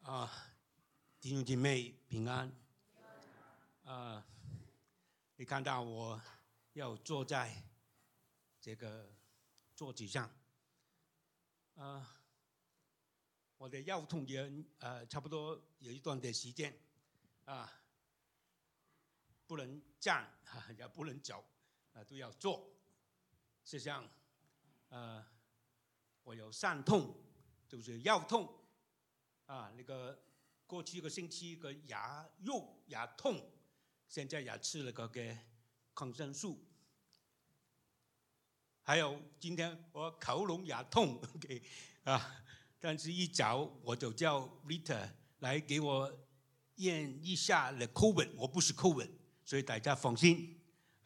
弟兄姐妹平安。你看到我要坐在这个桌子上，我的腰痛也差不多有一段的时间不能站也不能走都要坐。实际上我有疝痛，就是腰痛那个过去一个星期个牙肉牙痛，现在也吃了个抗生素。还有今天我喉咙也痛但是一早我就叫 Rita 来给我验一下了 COVID， 我不是 COVID， 所以大家放心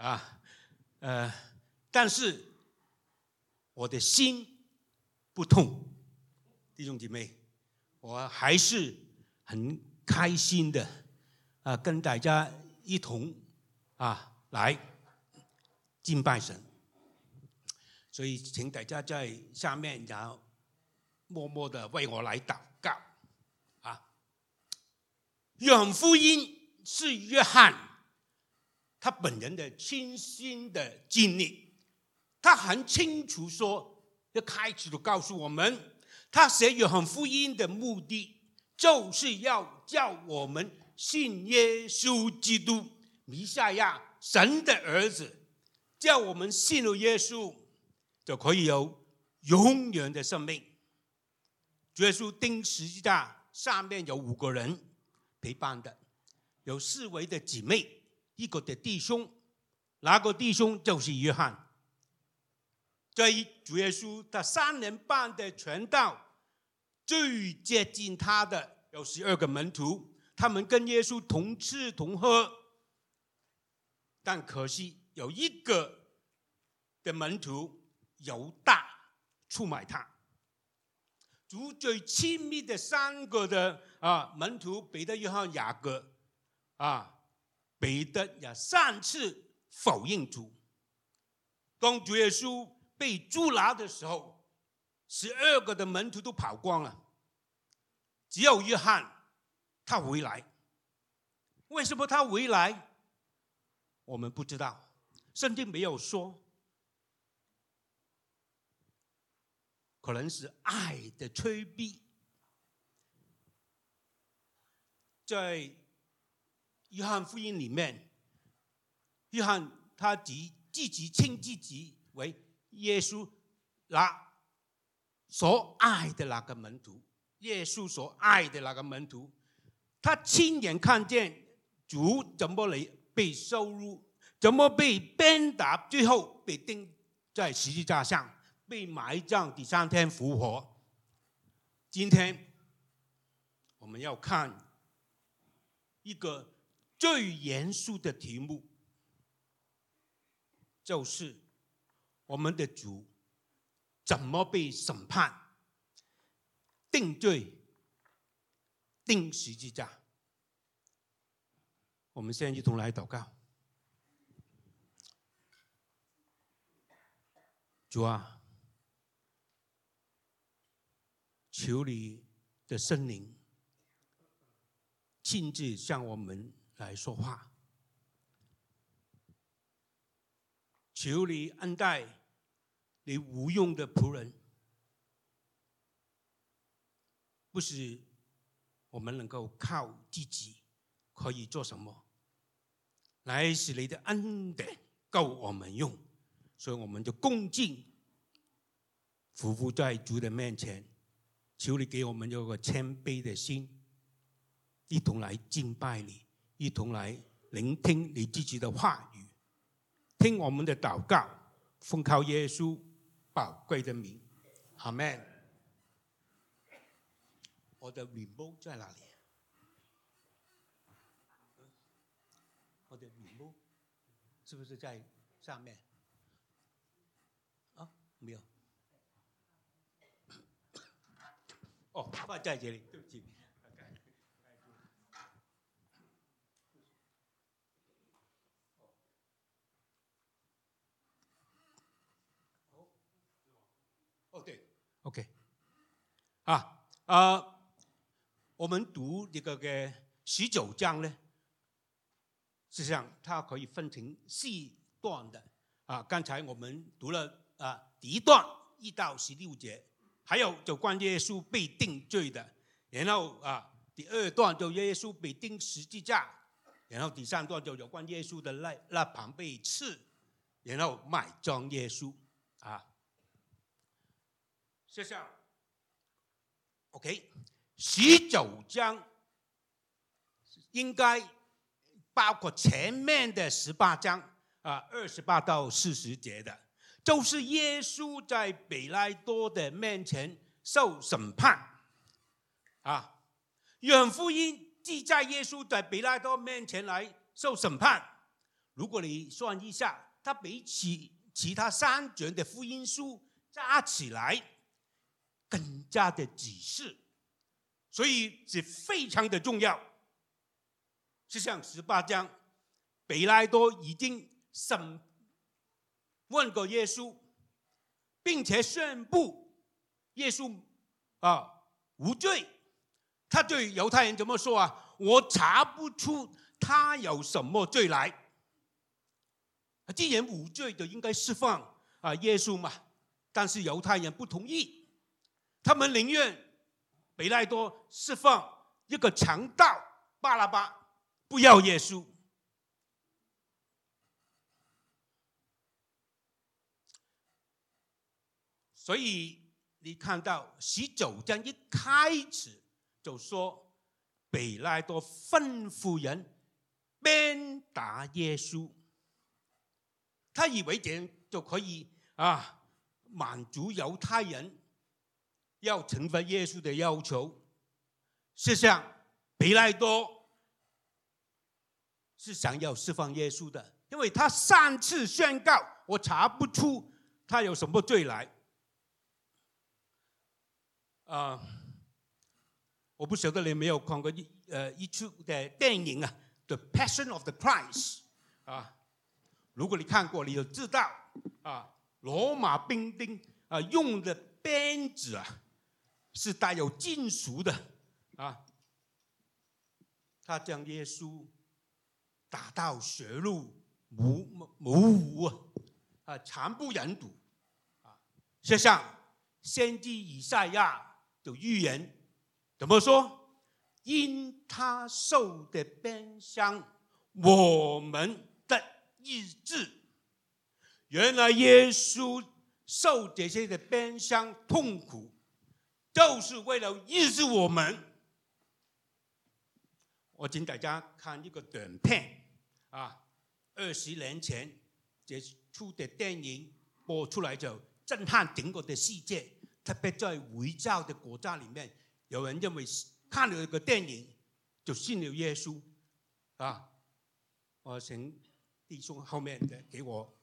但是我的心不痛，弟兄姐妹，我还是很开心的跟大家一同来敬拜神。所以请大家在下面然后默默的为我来祷告约翰福音是约翰他本人的亲身的经历，他很清楚说，一开始就告诉我们，他写约翰福音的目的就是要叫我们信耶稣基督弥赛亚，神的儿子，叫我们信了耶稣就可以有永远的生命。主耶稣钉十字架上面有5个人陪伴的，有4位的姊妹，1个的弟兄，那个弟兄就是约翰。在主耶稣他3年半的传道，最接近他的有12个门徒，他们跟耶稣同吃同喝，但可惜有1个的门徒犹大出卖他。主最亲密的3个的门徒彼得、约翰、雅各彼得也3次否认主。当主耶稣被捉拿的时候，12个的门徒都跑光了，只有约翰他回来。为什么他回来我们不知道，圣经没有说，可能是爱的催逼。在约翰福音里面，约翰他自己称自己为耶稣所爱的那个门徒，耶稣所爱的那个门徒，他亲眼看见主怎么被羞辱，怎么被鞭打，最后被钉在十字架上，被埋葬，第3天复活。今天我们要看一个最严肃的题目，就是我们的主怎么被审判、定罪、钉十字架。我们现在一同来祷告。主啊，求你的圣灵亲自向我们来说话，求你恩待你无用的仆人，不是我们能够靠自己可以做什么，乃是你的恩典够我们用，所以我们就恭敬匍匐在主的面前，求你给我们有个谦卑的心，一同来敬拜你，一同来聆听你自己的话语，听我们的祷告，奉靠耶稣宝贵的名，阿们。我的 remote 在哪里？我的 remote 是不是在上面？没有。放在这里，对不起。对 ，OK。 我们读这个19章呢，实际上它可以分成4段的刚才我们读了第一段1到16节，还有就关耶稣被定罪的，然后第2段就耶稣被钉十字架，然后第3段就有关耶稣的肋旁被刺，然后埋葬耶稣实际上 OK 19章应该包括前面的18章28到40节的，就是耶稣在彼拉多的面前受审判约翰福音记载耶稣在彼拉多面前来受审判。如果你算一下，他比其他3卷的福音书加起来更加的仔细，所以是非常的重要。就像18章，彼拉多已经审问过耶稣，并且宣布耶稣无罪。他对犹太人怎么说我查不出他有什么罪来。既然无罪，就应该释放耶稣嘛。但是犹太人不同意，他们宁愿彼拉多释放一个强盗巴拉巴，不要耶稣。所以你看到19章一开始就说，彼拉多吩咐人鞭打耶稣，他以为这样就可以满足犹太人要惩罚耶稣的要求。事实上，彼拉多是想要释放耶稣的，因为他3次宣告我查不出他有什么罪来。我不晓得你有没有看过一出的电影The Passion of the Christ 如果你看过，你就知道罗马兵丁用的鞭子是带有金属的他将耶稣打到血肉模糊惨不忍睹实际上，先知以赛亚就预言怎么说？因他受的鞭伤，我们的医治。原来耶稣受这些的鞭伤痛苦，就是为了医治我们。我请大家看一个短片20年前这出的电影播出来就震撼整个的世界。特别在回教的国家里面，有人认为看了这个电影就信了耶稣我请弟兄后面的给我。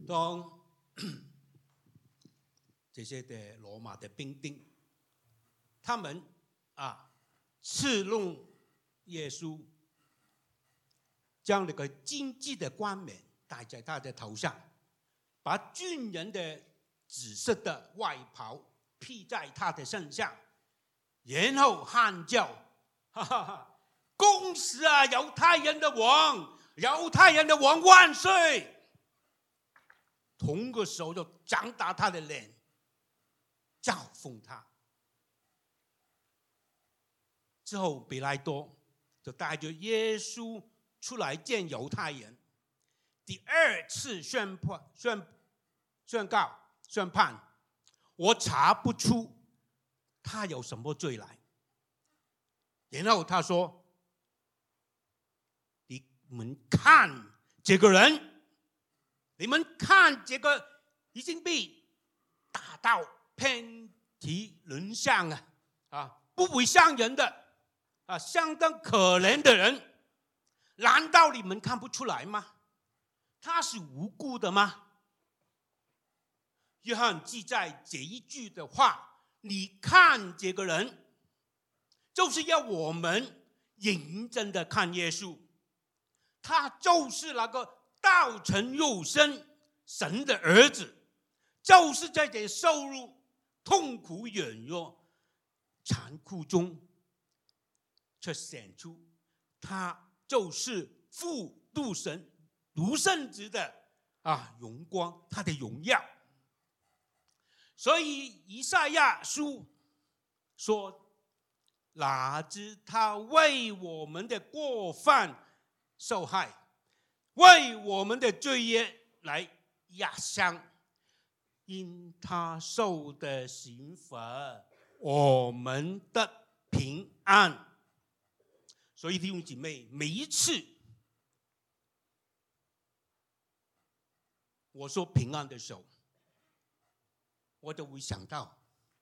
当这些的罗马的兵丁，他们刺弄耶稣，将那个荆棘的冠冕戴在他的头上，把军人的紫色的外袍披在他的身上，然后喊叫：“哈哈哈！恭喜啊，犹太人的王！犹太人的王万岁！”同个时候就掌打他的脸，嘲讽他。之后，彼拉多就带着耶稣出来见犹太人，第二次宣判，我查不出他有什么罪来。然后他说：“你们看这个人，你们看这个已经被打到遍体鳞伤不会伤人的相当可怜的人，难道你们看不出来吗？他是无辜的吗？”约翰记载这一句的话，你看这个人，就是要我们认真的看耶稣，他就是那个道成肉身神的儿子，就是在这受辱、痛苦、软弱、残酷中，却显出他就是父独生子的荣光，他的荣耀。所以以赛亚书说：“哪知他为我们的过犯受害，为我们的罪孽来压伤，因他受的刑罚，我们的平安。”所以弟兄姐妹，每一次我说平安的时候，我都会想到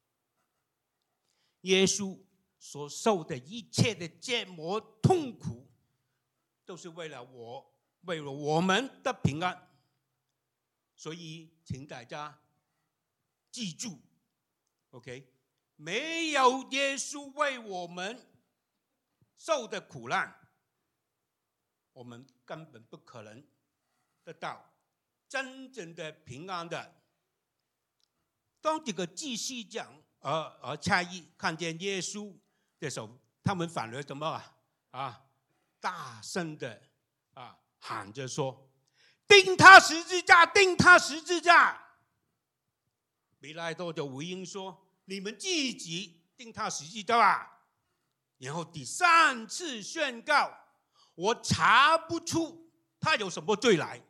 耶稣所受的一切的折磨痛苦，都是为了我们的平安。所以请大家记住 OK， 没有耶稣为我们受的苦难，我们根本不可能得到真正的平安的。当这个祭司长差役看见耶稣的时候，他们反而怎么大声的喊着说：“钉他十字架，钉他十字架！”彼拉多就回应说：“你们自己钉他十字架吧。”然后第三次宣告：“我查不出他有什么罪来。”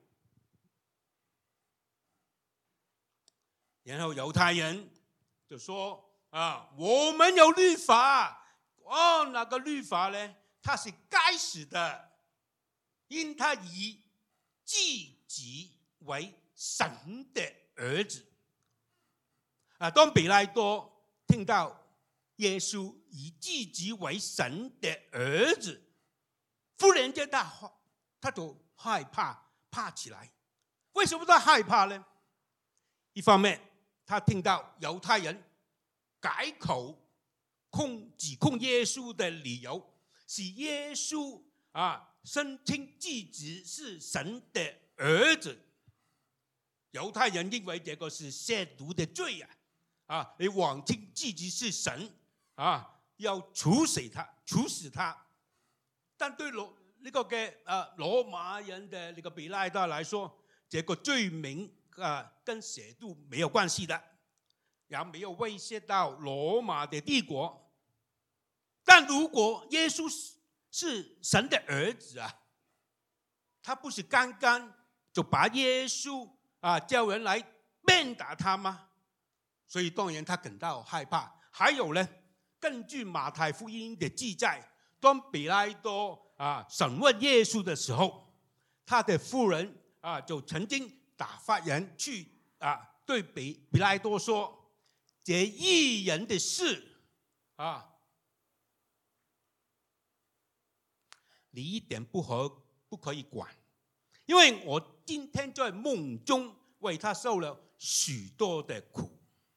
然后犹太人就说：“我们有律法。”那个律法呢？他是该死的，因他以自己为神的儿子。当彼拉多听到耶稣以自己为神的儿子，忽然间他就害怕起来。为什么他害怕呢？一方面，他听到犹太人改口指控耶稣的理由是耶稣声称自己是神的儿子。犹太人认为这个是亵渎的罪你妄称自己是神要处死他。但对那个罗马人的那个彼拉多来说，这个罪名跟亵渎没有关系的，也没有威胁到罗马的帝国。但如果耶稣是神的儿子他不是刚刚就把耶稣叫人来鞭打他吗？所以当然他感到害怕。还有呢，根据马太福音的记载，当彼拉多审问耶稣的时候，他的夫人就曾经打发人去对彼拉多说：“这义人的事你一点不可以管，因为我今天在梦中为他受了许多的苦。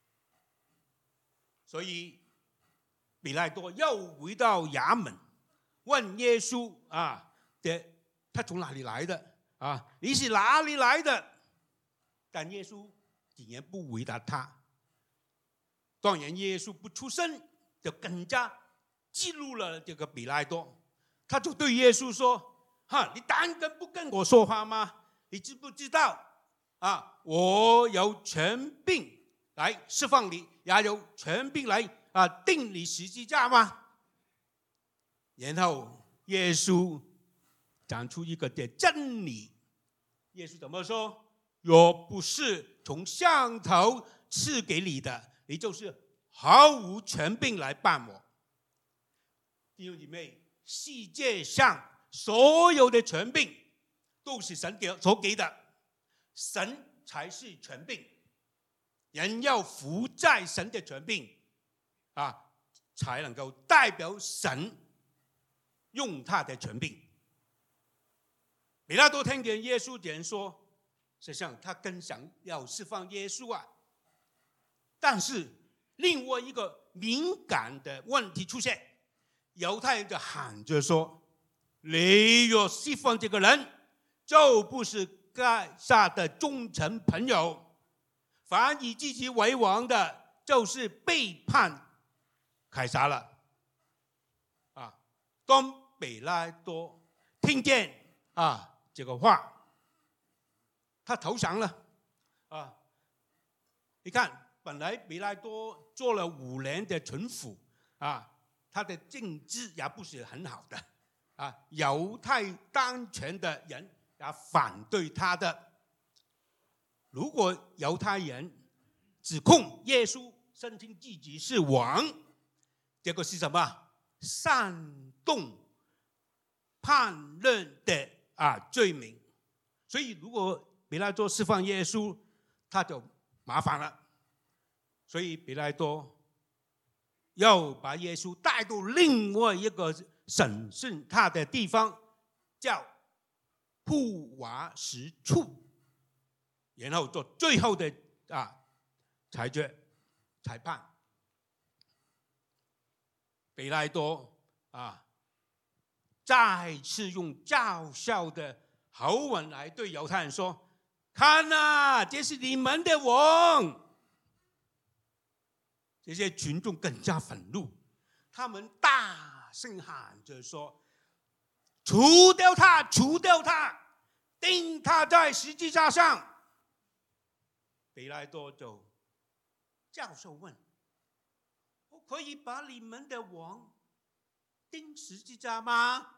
所以比拉多又回到衙门，问耶稣他从哪里来的你是哪里来的？但耶稣竟然不回答他。当然耶稣不出声，就更加激怒了这个比拉多。他就对耶稣说，你胆敢不跟我说话吗？你知不知道我有权柄来释放你，也有权柄来钉你十字架吗？然后耶稣讲出一个的真理。耶稣怎么说？若不是从上头赐给你的，你就是毫无权柄来办我。弟兄姐妹，世界上所有的权柄都是神所给的，神才是权柄。人要服在神的权柄才能够代表神用他的权柄。比拉多听见耶稣这样说，实际上他更想要释放耶稣但是另外一个敏感的问题出现，犹太人就喊着说，你若释放这个人，就不是该撒的忠诚朋友，凡以自己为王的，就是背叛凯撒了。当比拉多听见这个话，他投降了你看，本来比拉多做了5年的巡抚他的政治也不是很好的犹太当权的人也反对他的。如果犹太人指控耶稣声称自己是王，这个是什么？煽动叛乱的罪名。所以如果比拉多释放耶稣，他就麻烦了。所以比拉多要把耶稣带到另外一个审讯他的地方，叫布瓦什处，然后做最后的裁判。比拉多再次用嘲笑的口吻来对犹太人说，看这是你们的王。这些群众更加愤怒，他们大声喊着说，除掉他，除掉他，钉他在十字架上。比拉多就教授问，我可以把你们的王钉十字架吗？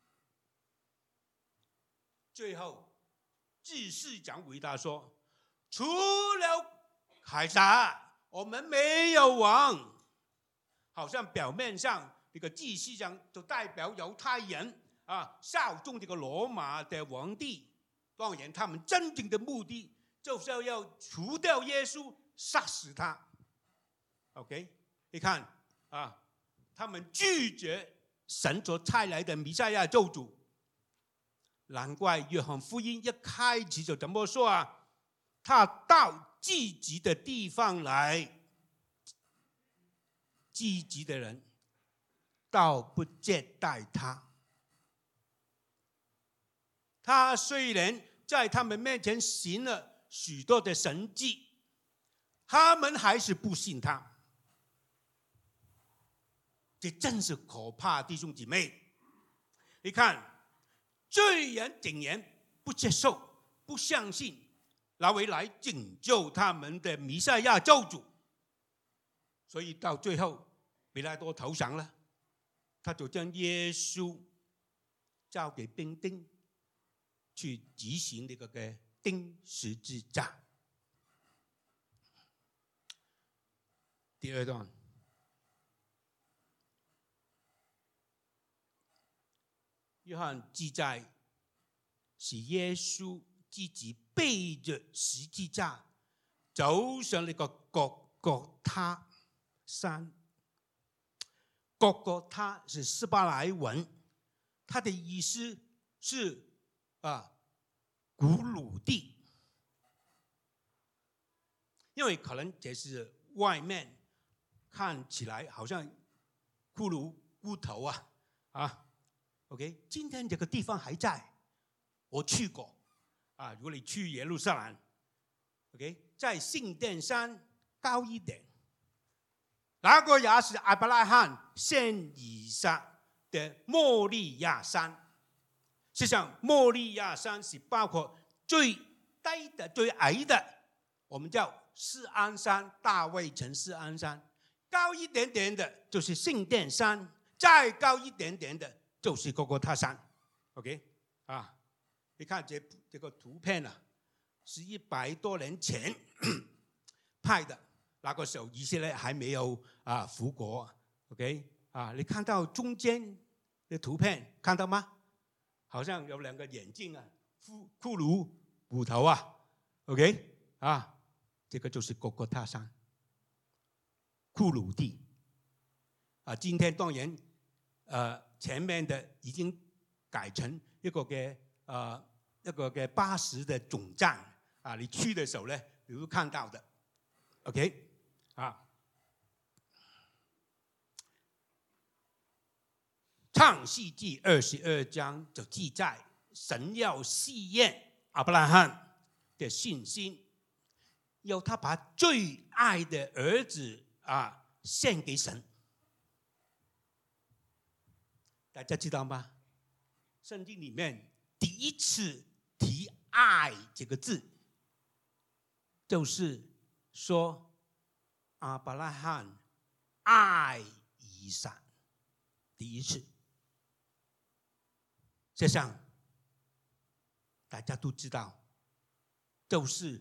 最后执事长回答说，除了凯撒，我们没有王。好像表面上这个祭司长就代表犹太人效忠这个罗马的皇帝，当然他们真正的目的就是要除掉耶稣，杀死他。 OK， 你看他们拒绝神所差来的弥赛亚救主。难怪约翰福音一开始就怎么说他到自己的地方来，自己的人倒不接待他。他虽然在他们面前行了许多的神迹，他们还是不信他。这真是可怕，弟兄姐妹。你看，罪人竟然不接受、不相信那位来拯救他们的弥赛亚救主，所以到最后，比拉多投降了，他就将耶稣交给兵丁去执行那个钉十字架。第二段，约翰记载是耶稣自己背着十字架走上那个各各他山。各各他是希伯来文，它的意思是古鲁地。 因为可能这是外面看起来好像骷髅骨头啊 OK， 今天这个地方还在，我去过如果你去耶路撒冷 OK， 在圣殿山高一点，那个也是亚伯拉罕献以撒的莫利亚山。实际上莫利亚山是包括最低的最矮的，我们叫锡安山，大卫城锡安山，高一点点的就是圣殿山，再高一点点的就是哥哥他山。 OK 你看这个图片是100多年前拍的，那个时候以色列还没有复国。 OK 你看到中间的图片看到吗？好像有2个眼睛骷髅骨头OK 这个就是哥哥他山骷髅地今天当然前面的已经改成一个嘅巴士的总站你去的时候呢，你会看到的。 OK 创世纪22章就记载神要试验亚伯拉罕的信心，要他把最爱的儿子献给神。大家知道吗？圣经里面第一次提爱这个字，就是说亚伯拉罕爱以撒，第一次。实际上大家都知道，就是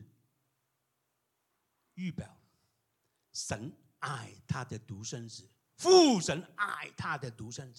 预表神爱他的独生子，父神爱他的独生子。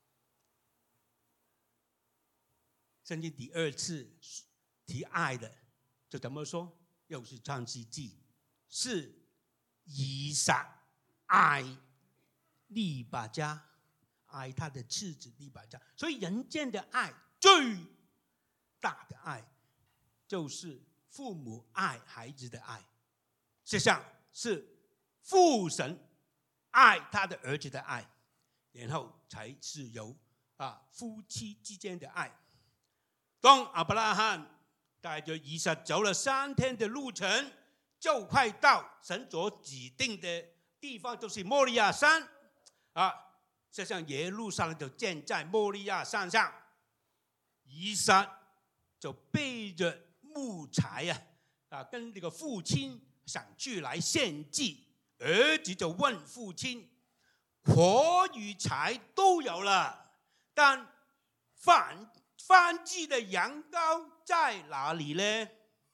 圣经第2次提爱的就怎么说？又是创世纪，是以撒爱利百加，爱他的妻子利百加。所以人间的爱最大的爱就是父母爱孩子的爱，实际上是父神爱他的儿子的爱，然后才是有夫妻之间的爱。当亚伯拉罕带着以撒走了3天的路程，就快到神所指定的地方，就是莫利亚山实际上耶路撒冷就建在莫利亚山上。以撒就背着木材跟这个父亲想去来献祭。儿子就问父亲：火与柴都有了，但燔祭的羊羔在哪里呢？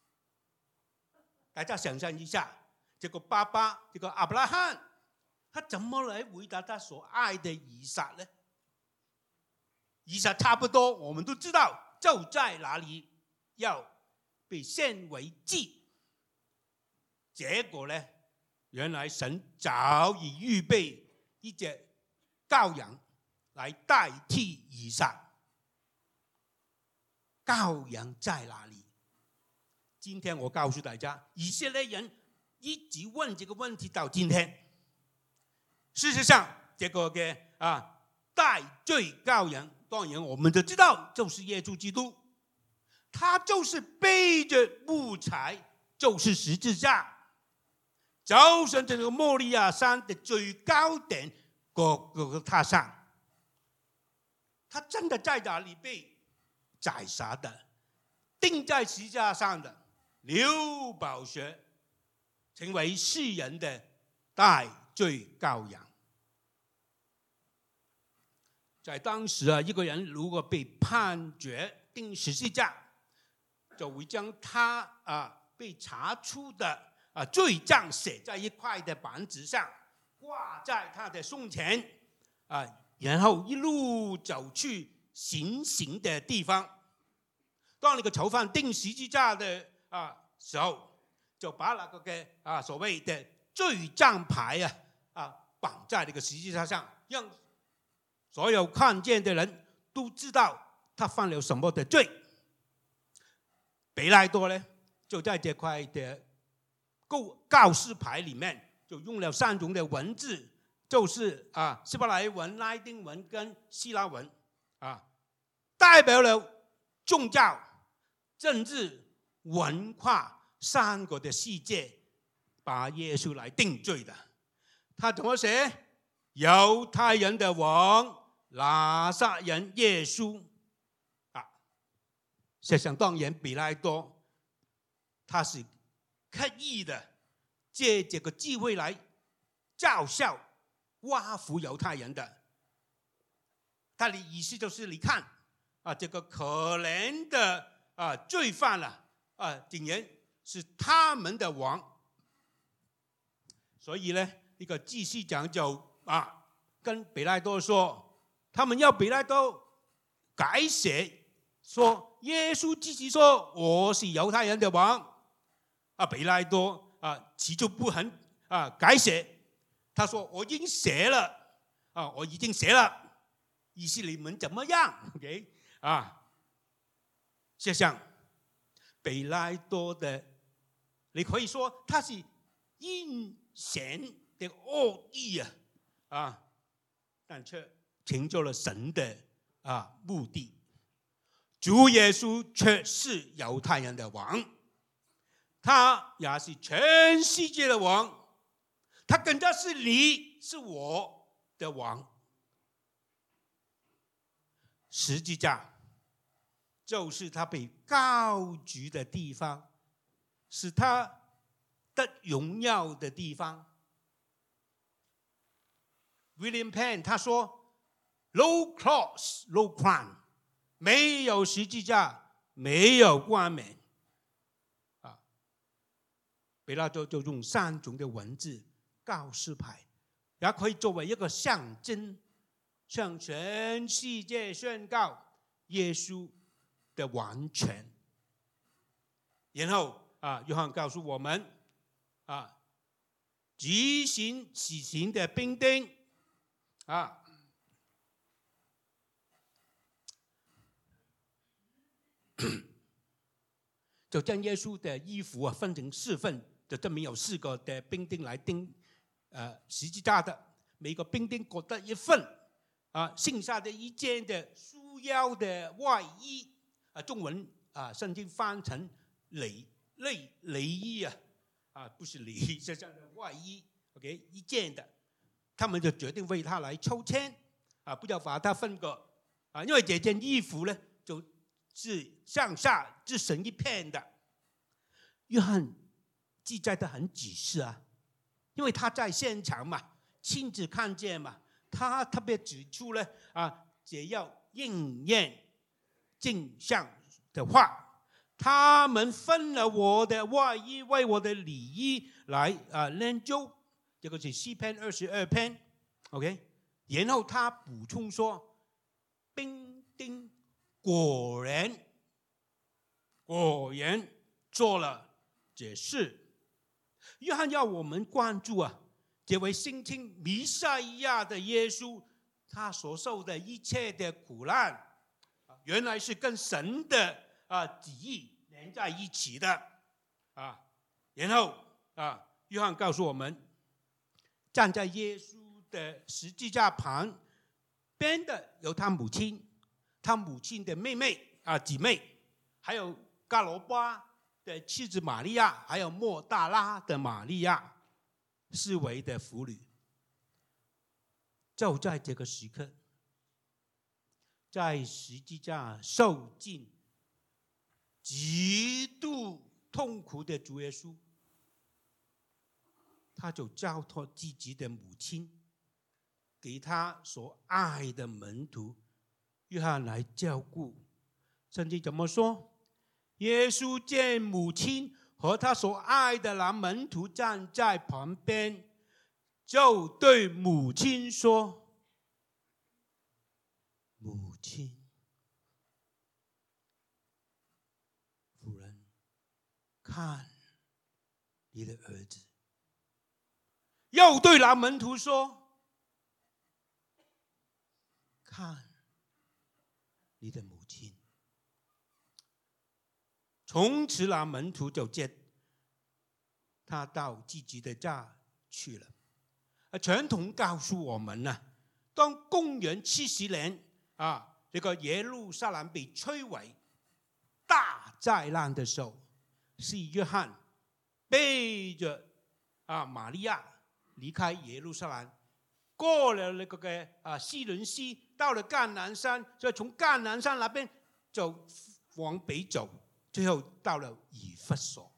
大家想象一下，这个爸爸，这个亚伯拉罕，他怎么来回答他所爱的以撒呢？以撒差不多我们都知道就在哪里，要被献为祭。结果呢，原来神早已预备一只羔羊来代替以撒。羔羊在哪里？今天我告诉大家，以色列人一直问这个问题到今天。事实上，这个代罪羔羊，当然我们都知道就是耶稣基督，他就是背着木材，就是十字架，走上这个莫利亚山的最高点哥哥他上。他真的在哪里被宰杀的，钉在十字架上的，流宝血，成为世人的代罪羔羊。在当时一个人如果被判决钉十字架，就会将他被查出的罪状写在一块的板子上，挂在他的胸前然后一路走去行刑的地方。当那个囚犯钉十字架的时候，就把那个所谓的罪状牌绑在那个十字架上，让所有看见的人都知道他犯了什么的罪。彼拉多呢，就在这块的告示牌里面就用了3种的文字，就是希伯来文、拉丁文跟希腊文代表了宗教、政治、文化3个的世界，把耶稣来定罪的。他怎么写？犹太人的王，拿撒人耶稣想当然彼拉多他是刻意的借这个机会来嘲笑挖苦犹太人的。他的意思就是你看这个可怜的罪犯竟然是他们的王。所以呢，一个继续讲就跟彼拉多说，他们要彼拉多改写，说耶稣自己说我是犹太人的王。彼拉多起初不肯改写，他说我已经写了我已经写了，意思你们怎么样 ？OK 事实上彼拉多的，你可以说他是阴险的恶意但却成就了神的目的。主耶稣却是犹太人的王，他也是全世界的王，他更加是你是我的王。十字架就是他被高举的地方，是他的荣耀的地方。William Penn 他说 ：“No cross, no crown， 没有十字架，没有冠冕。”彼拉多就用3种的文字告示牌，也可以作为一个象征，向全世界宣告耶稣的完全。然后约翰告诉我们执行死刑的兵丁就将耶稣的衣服分成4份，就证明有4个的兵丁来钉十字架的，每个兵丁各得1份剩下的1件的束腰的外衣中文圣经翻成雷衣不是礼衣，是这样的外衣 ，OK 1件的，他们就决定为他来抽签不要把他分割因为这件衣服呢就是上下只剩1片的。约翰记载的很仔细因为他在现场嘛，亲自看见嘛，他特别指出了只要应验镜像的话，他们分了我的外衣为我的里衣来研究，这个是诗篇22篇 ，OK。然后他补充说，兵丁果然做了这事。约翰要我们关注这位声称弥赛亚的耶稣，他所受的一切的苦难，原来是跟神的旨意连在一起的然后约翰告诉我们，站在耶稣的十字架旁边的有他母亲，他母亲的妹妹姊妹，还有加罗巴的妻子玛利亚，还有莫大拉的玛利亚，4位的妇女。就在这个时刻，在十字架受尽极度痛苦的主耶稣，他就交托自己的母亲给他所爱的门徒约翰来照顾。圣经怎么说？耶稣见母亲和他所爱的那门徒站在旁边，就对母亲说：“母亲，夫人，看你的儿子。”又对那门徒说：“看你的母亲。”从此那门徒就他到自己的家去了。传统告诉我们呢，当公元70年这个耶路撒冷被摧毁大灾难的时候，是约翰背着玛利亚离开耶路撒冷，过了那个西伦西，到了橄榄山，就从橄榄山那边就往北走，最后到了以弗所。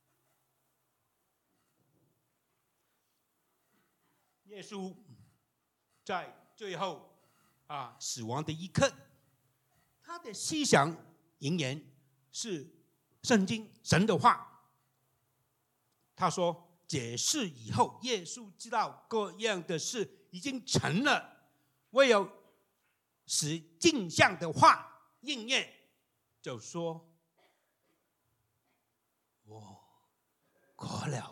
耶稣在最后死亡的一刻，他的思想仍然是圣经神的话。他说这事以后，耶稣知道各样的事已经成了，唯有使镜像的话应验，就说我渴了。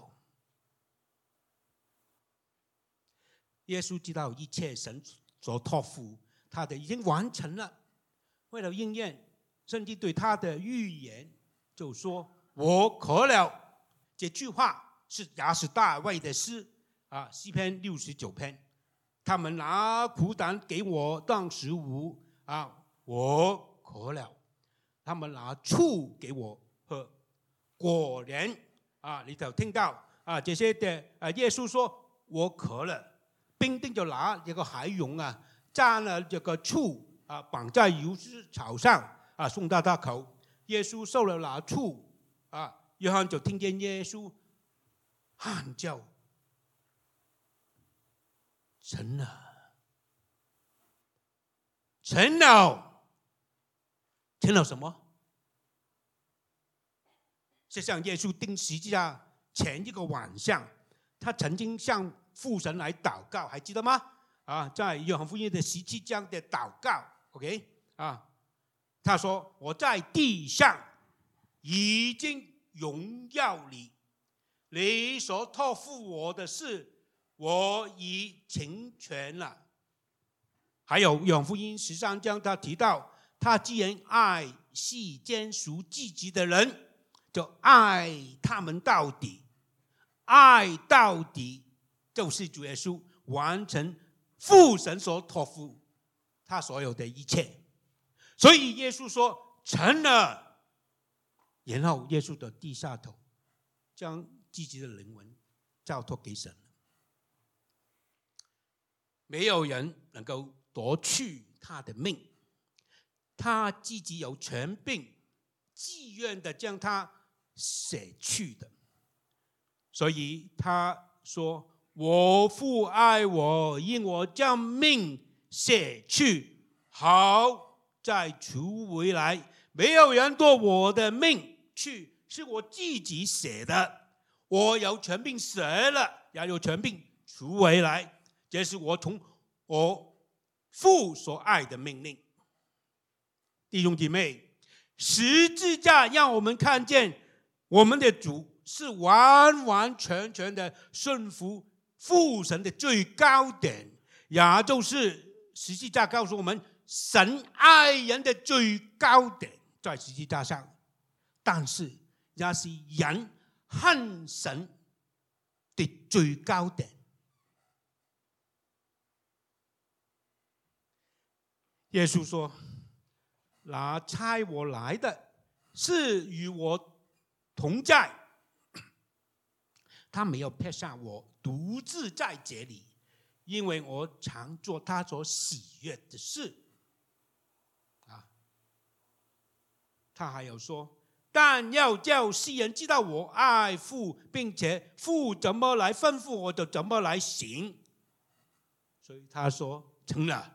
耶稣知道一切神所托付他的已经完成了，为了应验圣经对他的预言，就说我渴了。这句话也是大卫的诗诗篇69篇。他们拿苦胆给我当食物我渴了。他们拿醋给我喝。果然里头听到这些的耶稣说我渴了。兵丁就拿这个海蓉蘸了这个醋绑在油脂草上送到他口。耶稣受了拿醋约翰就听见耶稣喊叫：成了，成了，成了什么？是像耶稣钉十字架前一个晚上，他曾经向父神来祷告，还记得吗？在约翰福音的17章的祷告 ，OK 他说：“我在地上已经荣耀你，你所托付我的事，我已成全了。”还有约翰福音13章，他提到，他既然爱世间属自己的人，就爱他们到底，爱到底。就是主耶稣完成父神所托付他所有的一切，所以耶稣说成了，然后耶稣的低下头，将自己的灵魂交托给神。没有人能够夺去他的命，他自己有权柄，自愿的将他舍去的。所以他说：“我父爱我，因我将命舍去，好再赎回来。没有人夺我的命去，是我自己舍的。我有权柄舍了，也有权柄赎回来。这是我从我父所爱的命令。”弟兄姐妹，十字架让我们看见我们的主是完完全全的顺服父神的最高点，也就是十字架告诉我们神爱人的最高点在十字架上，但是也是人恨神的最高点。耶稣说：“那差我来的是与我同在，他没有撇下我独自在这里，因为我常做他所喜悦的事。”他还有说：“但要叫世人知道我爱父，并且父怎么来吩咐我，就怎么来行。”所以他说成了。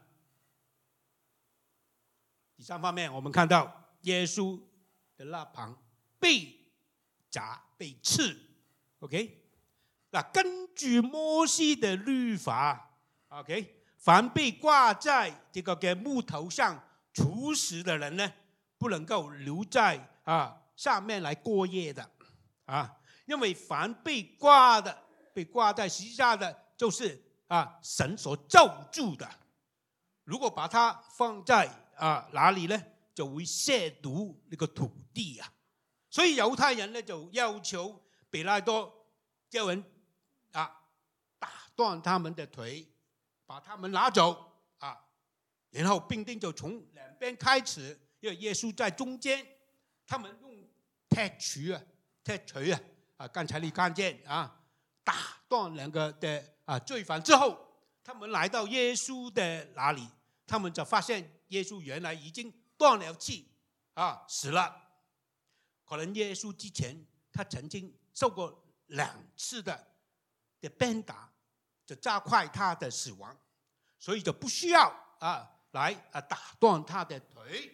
第三方面，我们看到耶稣的那旁被砸被刺 ，OK？ 那根据摩西的律法 ，OK？ 凡被挂在这个木头上处死的人呢，不能够留在上面来过夜的因为凡被挂在十字架的，就是神所咒诅的。如果把它放在哪里呢？就会亵渎那个土地所以犹太人呢就要求彼拉多叫人打断他们的腿，把他们拿走然后兵丁就从两边开始，因为耶稣在中间，他们用踢锤刚才你看见打断两个的罪犯之后，他们来到耶稣的那里，他们就发现耶稣原来已经断了气死了。可能耶稣之前他曾经受过2次的鞭打，就加快他的死亡，所以就不需要来打断他的腿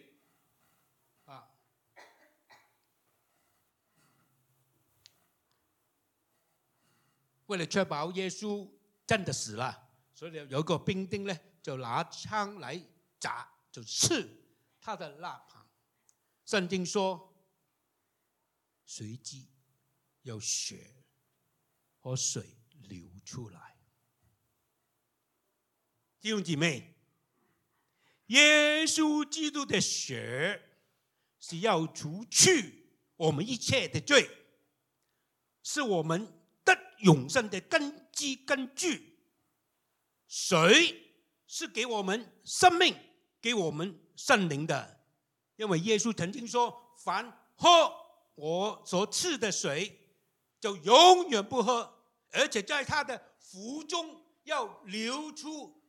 为了确保耶稣真的死了，所以有一个兵丁呢，就拿枪来砸，就刺他的肋旁。圣经说，随即有血和水流出来。弟兄姊妹，耶稣基督的血是要除去我们一切的罪，是我们得永生的根基根据。水是给我们生命，给我们圣灵的，因为耶稣曾经说，凡喝我所赐的水就永远不喝，而且在他的腹中要流出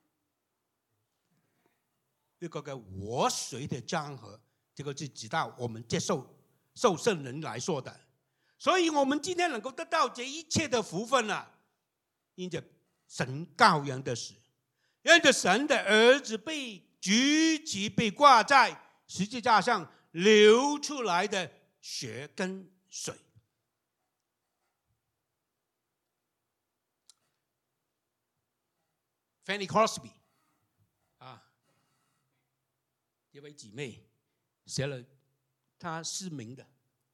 一个活水的江河。这个是指到我们接受圣人来说的。所以我们今天能够得到这一切的福分因着神羔羊的死，因着神的儿子被举起，被挂在十字架上流出来的血跟水。Fanny Crosby 这位姊妹写了她失明的，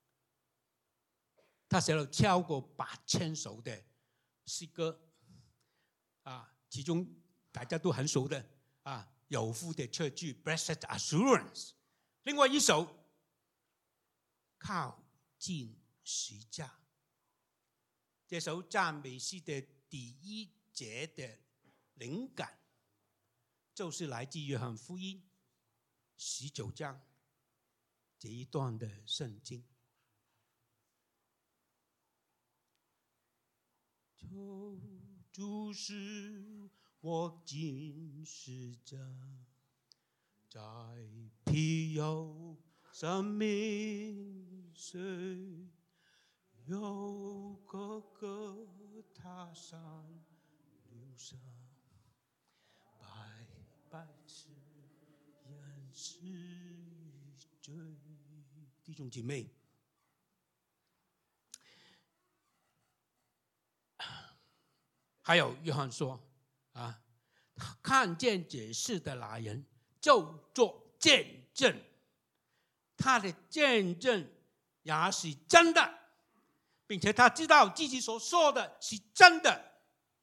她写了超过8000首的诗歌其中大家都很熟的有福的确据 Blessed Assurance， 另外一首靠近十字架。这首赞美诗的第1节的灵感就是来自约翰福音19章这一段的圣经。主使我进十字架，在庇佑生命水，有哥哥他上流上，白白是人是罪。弟兄姐妹，还有约翰说看见这事的那人就做见证，他的见证也是真的，并且他知道自己所说的是真的，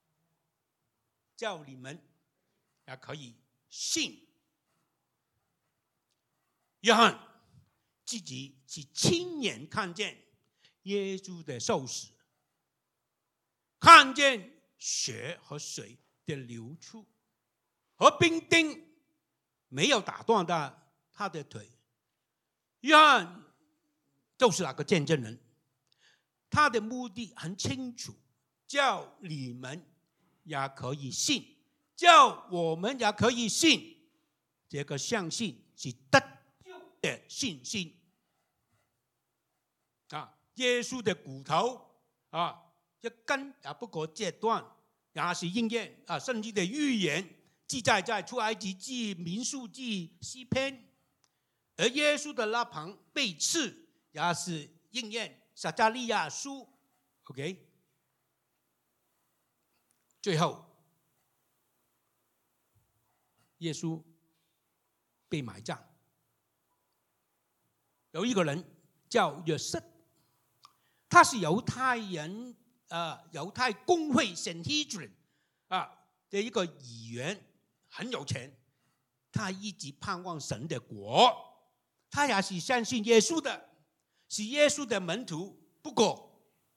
叫你们也可以信。约翰自己是亲眼看见耶稣的受死，看见血和水的流出，和兵丁没有打断他的腿。约翰就是那个见证人，他的目的很清楚，叫你们也可以信，叫我们也可以信。这个相信是得救的信心耶稣的骨头一根也不可折断，也是应验圣经的预言，记载在出埃及记、民数记、诗篇。而耶稣的肋旁被刺，也是应验撒迦利亚书。OK， 最后耶稣被埋葬，有一个人叫约瑟，他是犹太人犹太公会 Sanhedrin 的一个议员，很有钱，他一直盼望神的国，他也是相信耶稣的，是耶稣的门徒。不过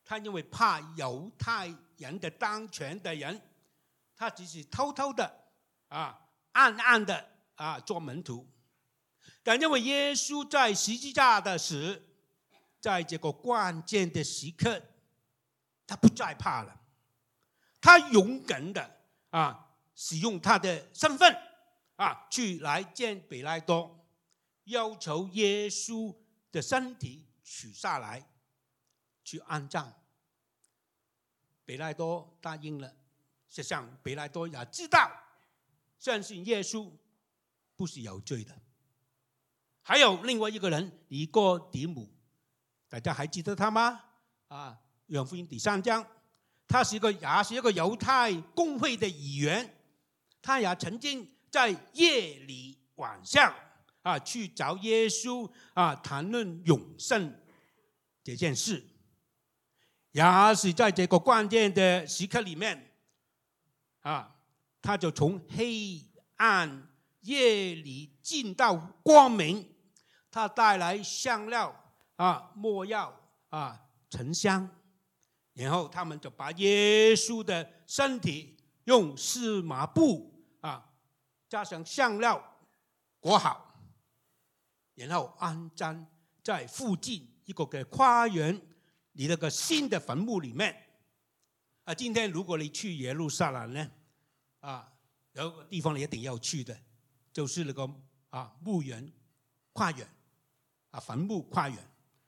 他因为怕犹太人的当权的人，他只是偷偷的暗暗的做门徒。但因为耶稣在十字架的时，在这个关键的时刻，他不再怕了，他勇敢的使用他的身份去来见彼拉多，要求耶稣的身体取下来去安葬。彼拉多答应了，实际上彼拉多也知道，相信耶稣不是有罪的。还有另外一个人尼哥底母，大家还记得他吗？约翰福音第3章，他也是一个犹太公会的议员，他也曾经在夜里晚上去找耶稣谈论永生这件事，也是在这个关键的时刻里面他就从黑暗夜里进到光明，他带来香料没药沉香，然后他们就把耶稣的身体用细麻布加上香料裹好，然后安葬在附近一个嘅花园里那个新的坟墓里面。今天如果你去耶路撒冷呢，有个地方你一定要去的，就是那个墓园花园坟墓花园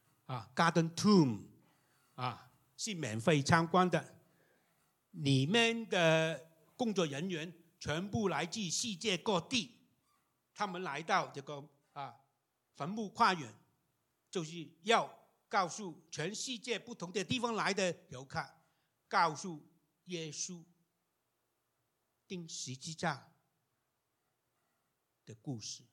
Garden Tomb 是免费参观的，里面的工作人员全部来自世界各地，他们来到这个坟墓花园，就是要告诉全世界不同的地方来的游客，告诉耶稣钉十字架的故事。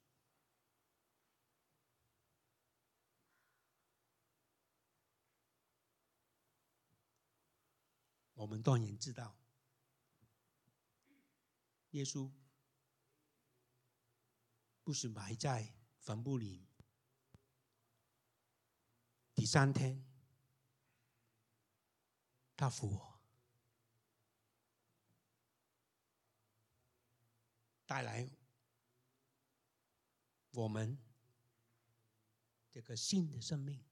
我们当然知道，耶稣不是埋在坟墓里，第3天他复活，带来我们这个新的生命。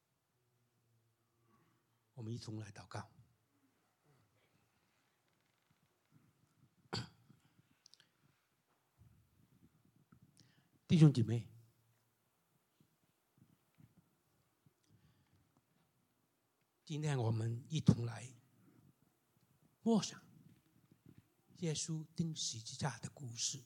我们一同来祷告。弟兄姐妹，今天我们一同来默想耶稣钉十字架的故事。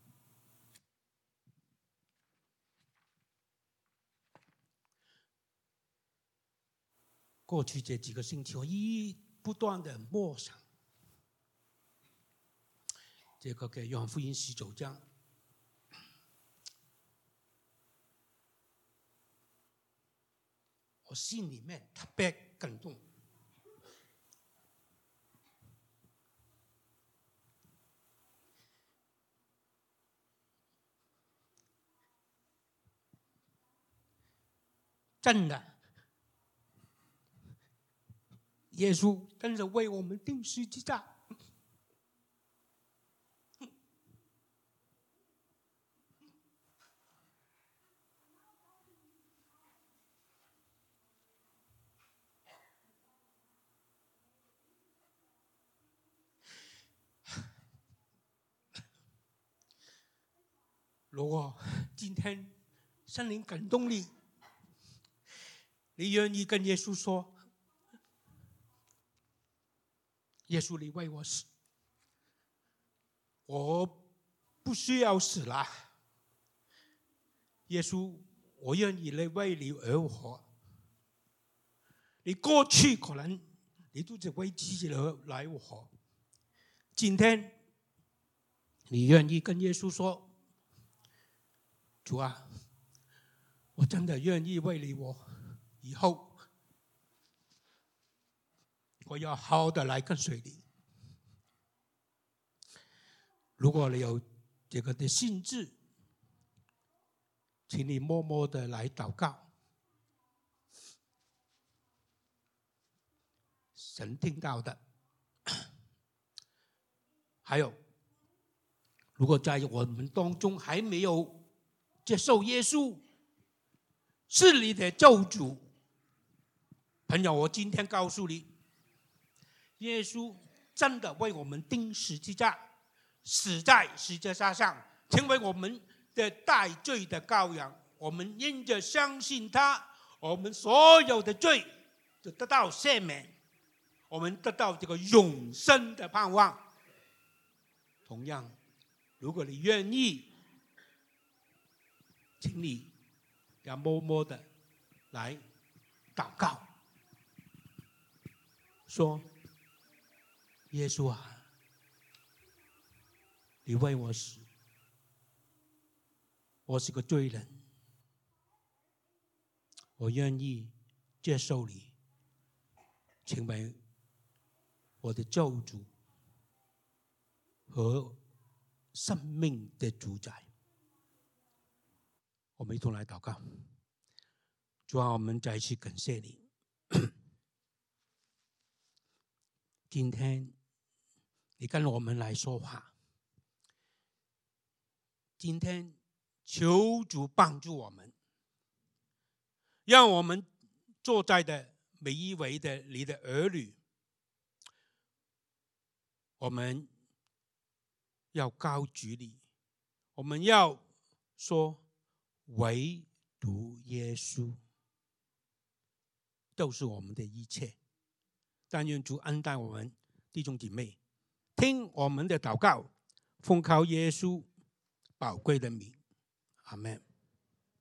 过去这几个星期，我不断的默想这个给约翰福音19章。我心里面特别感动，真的，耶稣真的为我们钉十字架。如果今天圣灵感动你，你愿意跟耶稣说，耶稣你为我死，我不需要死了，耶稣我愿意为你而活。你过去可能你都只为自己来活，今天你愿意跟耶稣说，主啊，我真的愿意为你活，以后我要好好的来跟随你。如果你有这个的心志，请你默默的来祷告。 神听到的。还有，如果在我们当中还没有接受耶稣是你的救主，朋友，我今天告诉你，耶稣真的为我们钉十字架，死在十字架上，成为我们的代罪的羔羊。我们因着相信他，我们所有的罪就得到赦免，我们得到这个永生的盼望。同样，如果你愿意，请你要默默的来祷告，说：耶稣啊，你为我死，我是个罪人，我愿意接受你，成为我的救主和生命的主宰。我们一同来祷告。主啊，我们再一次感谢你，今天你跟我们来说话，今天求主帮助我们，让我们坐在的每一位的你的儿女，我们要高举你，我们要说唯独耶稣都是我们的一切。但愿主恩待我们弟兄姐妹，听我们的祷告，奉靠耶稣宝贵的名，阿们。